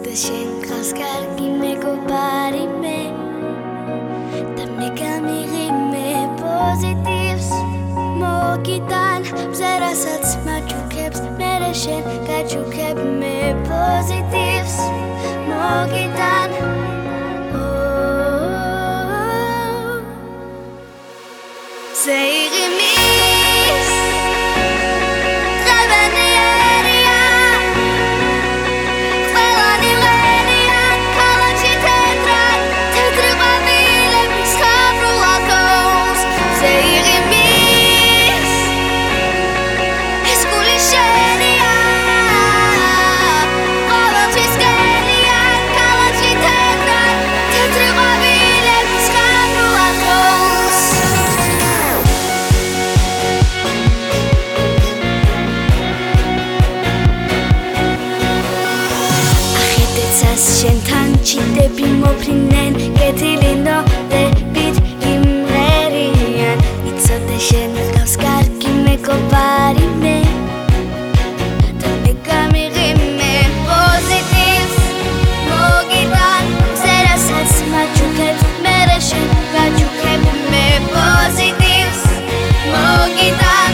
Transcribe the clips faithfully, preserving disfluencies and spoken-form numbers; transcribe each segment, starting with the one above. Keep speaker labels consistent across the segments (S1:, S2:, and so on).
S1: იცოდე შენ ხავს კარგი მეგობარი მე და მე გამიღიმე პოზიტივს მოგიტან მზერასაც მაჩუქებს მერე შენ გაჩუქებ მე პოზიტივს მოგიტან ზეიღი მის შენთან ჩიტები მოფრინენ კეთილინო დებით იმერიან იცოდე შენ ხავს კარგი მეგობარი მე და მე გამიღიმე პოზიტივს მოგიტან მზერასაც მაჩუქებს მერე შენ გაჩუქებ მე პოზიტივს მოგიტან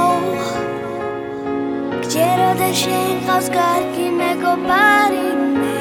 S1: Quiero de შენ ხავს კარგი მეგობარი მე